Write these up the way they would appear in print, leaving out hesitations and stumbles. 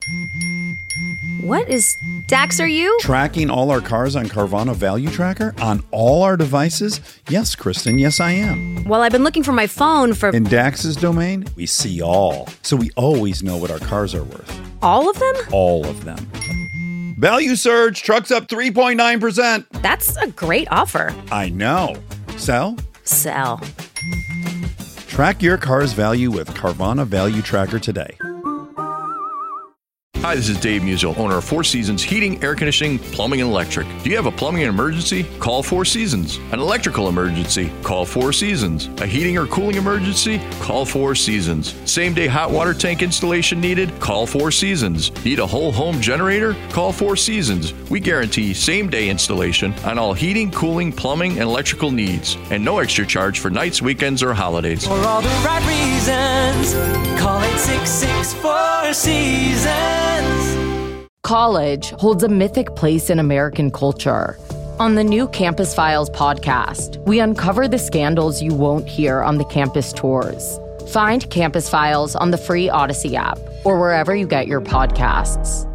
What is... Dax, are you? Tracking all our cars on Carvana Value Tracker on all our devices? Yes, Kristen, yes I am. Well, I've been looking for my phone for... In Dax's domain, we see all. So we always know what our cars are worth. All of them? All of them. Value surge, trucks up 3.9%. That's a great offer. I know. Sell? Sell. Track your car's value with Carvana Value Tracker today. Hi, this is Dave Musial, owner of Four Seasons Heating, Air Conditioning, Plumbing, and Electric. Do you have a plumbing emergency? Call Four Seasons. An electrical emergency? Call Four Seasons. A heating or cooling emergency? Call Four Seasons. Same-day hot water tank installation needed? Call Four Seasons. Need a whole home generator? Call Four Seasons. We guarantee same-day installation on all heating, cooling, plumbing, and electrical needs. And no extra charge for nights, weekends, or holidays. For all the right reasons, call 866-4 Seasons. College holds a mythic place in American culture. On the new Campus Files podcast, we uncover the scandals you won't hear on the campus tours. Find Campus Files on the free Odyssey app or wherever you get your podcasts.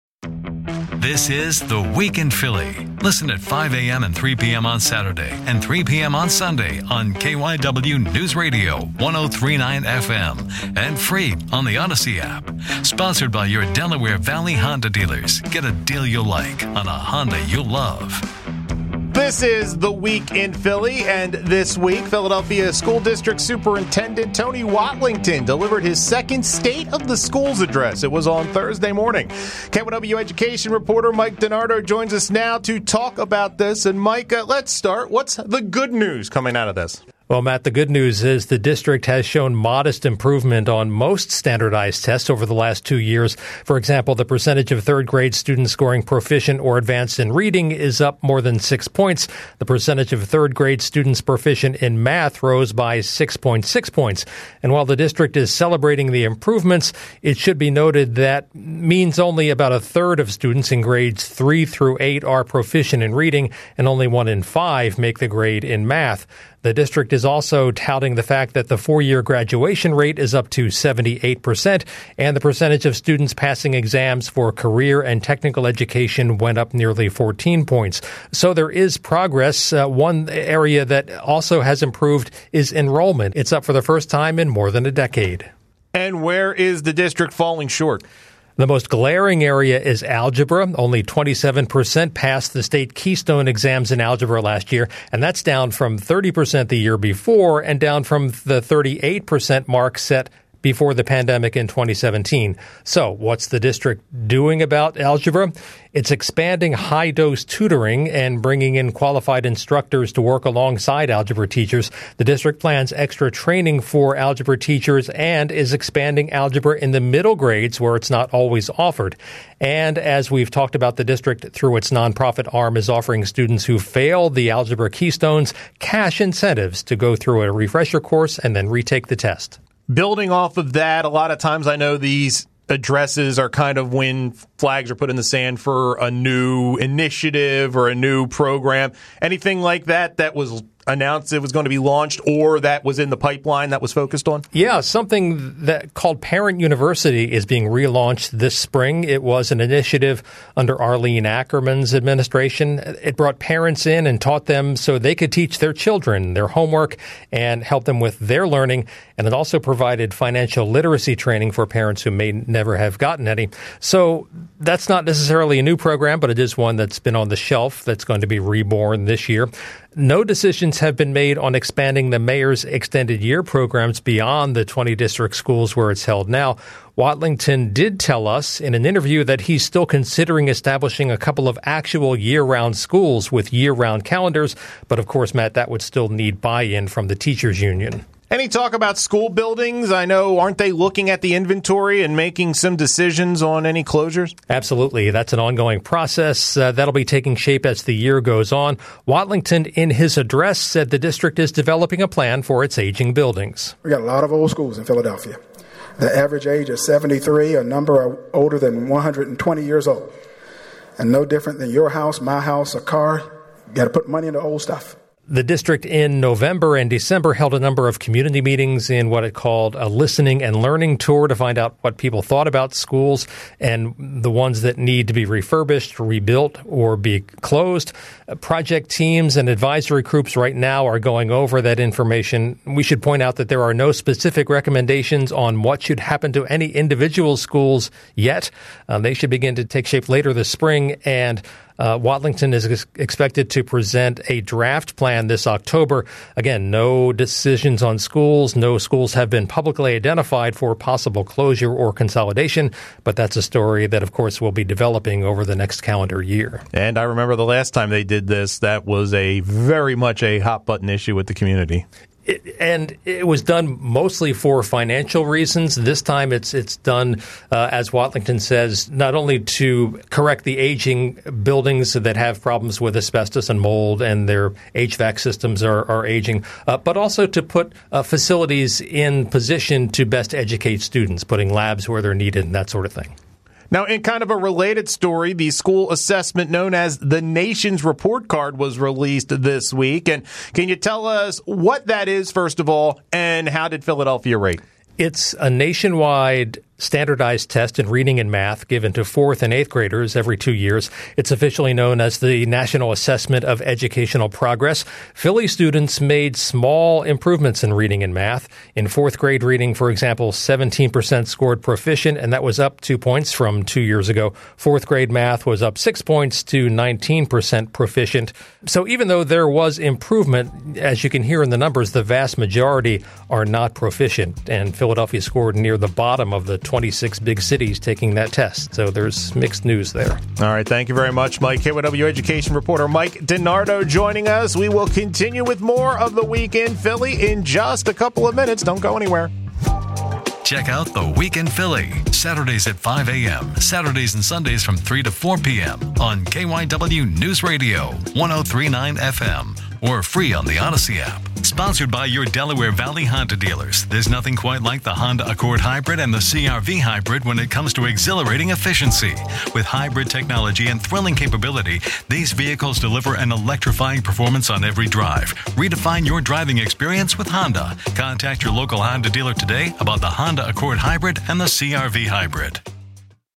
This is The Week in Philly. Listen at 5 a.m. and 3 p.m. on Saturday and 3 p.m. on Sunday on KYW News Radio 103.9 FM and free on the Odyssey app. Sponsored by your Delaware Valley Honda dealers. Get a deal you'll like on a Honda you'll love. This is The Week in Philly, and this week, Philadelphia School District Superintendent Tony Watlington delivered his second State of the Schools address. It was on Thursday morning. KYW education reporter Mike DiNardo joins us now to talk about this. And Mike, let's start. What's the good news coming out of this? Well, Matt, the good news is the district has shown modest improvement on most standardized tests over the last 2 years. For example, the percentage of third grade students scoring proficient or advanced in reading is up more than 6 points. The percentage of third grade students proficient in math rose by 6.6 points. And while the district is celebrating the improvements, it should be noted that means only about a third of students in grades 3 through 8 are proficient in reading, and only 1 in 5 make the grade in math. The district is also touting the fact that the 4-year graduation rate is up to 78%, and the percentage of students passing exams for career and technical education went up nearly 14 points. So there is progress. One area that also has improved is enrollment. It's up for the first time in more than a decade. And where is the district falling short? The most glaring area is algebra. Only 27% passed the state Keystone exams in algebra last year, and that's down from 30% the year before and down from the 38% mark set before the pandemic in 2017. So what's the district doing about algebra? It's expanding high-dose tutoring and bringing in qualified instructors to work alongside algebra teachers. The district plans extra training for algebra teachers and is expanding algebra in the middle grades where it's not always offered. And as we've talked about, the district, through its nonprofit arm, is offering students who fail the algebra Keystones cash incentives to go through a refresher course and then retake the test. Building off of that, a lot of times I know these addresses are kind of when flags are put in the sand for a new initiative or a new program. Anything like that was announced it was going to be launched or that was in the pipeline that was focused on? Yeah, something that called Parent University is being relaunched this spring. It was an initiative under Arlene Ackerman's administration. It brought parents in and taught them so they could teach their children their homework and help them with their learning. And it also provided financial literacy training for parents who may never have gotten any. So that's not necessarily a new program, but it is one that's been on the shelf that's going to be reborn this year. No decisions have been made on expanding the mayor's extended year programs beyond the 20 district schools where it's held now. Watlington did tell us in an interview that he's still considering establishing a couple of actual year-round schools with year-round calendars. But of course, Matt, that would still need buy-in from the teachers union. Any talk about school buildings? I know, aren't they looking at the inventory and making some decisions on any closures? Absolutely. That's an ongoing process. That'll be taking shape as the year goes on. Watlington, in his address, said the district is developing a plan for its aging buildings. We got a lot of old schools in Philadelphia. The average age is 73. A number are older than 120 years old. And no different than your house, my house, a car. You got to put money into old stuff. The district in November and December held a number of community meetings in what it called a listening and learning tour to find out what people thought about schools and the ones that need to be refurbished, rebuilt, or be closed. Project teams and advisory groups right now are going over that information. We should point out that there are no specific recommendations on what should happen to any individual schools yet. They should begin to take shape later this spring, and Watlington is expected to present a draft plan this October. Again, no decisions on schools. No schools have been publicly identified for possible closure or consolidation, but that's a story that, of course, will be developing over the next calendar year. And I remember the last time they did this, that was very much a hot-button issue with the community. And it was done mostly for financial reasons. This time it's done, as Watlington says, not only to correct the aging buildings that have problems with asbestos and mold and their HVAC systems are aging, but also to put facilities in position to best educate students, putting labs where they're needed and that sort of thing. Now, in kind of a related story, the school assessment known as the Nation's Report Card was released this week. And can you tell us what that is, first of all, and how did Philadelphia rate? It's a nationwide standardized test in reading and math given to 4th and 8th graders every 2 years. It's officially known as the National Assessment of Educational Progress. Philly students made small improvements in reading and math. In 4th grade reading, for example, 17% scored proficient, and that was up 2 points from 2 years ago. 4th grade math was up 6 points to 19% proficient. So even though there was improvement, as you can hear in the numbers, the vast majority are not proficient, and Philadelphia scored near the bottom of the 26 big cities taking that test. So there's mixed news there. All right. Thank you very much, Mike. KYW education reporter Mike DiNardo joining us. We will continue with more of the Week in Philly in just a couple of minutes. Don't go anywhere. Check out The Week in Philly, Saturdays at 5 a.m., Saturdays and Sundays from 3 to 4 p.m. on KYW News Radio, 103.9 FM, or free on the Odyssey app. Sponsored by your Delaware Valley Honda dealers. There's nothing quite like the Honda Accord Hybrid and the CR-V Hybrid when it comes to exhilarating efficiency. With hybrid technology and thrilling capability, these vehicles deliver an electrifying performance on every drive. Redefine your driving experience with Honda. Contact your local Honda dealer today about the Honda Accord Hybrid and the CR-V Hybrid.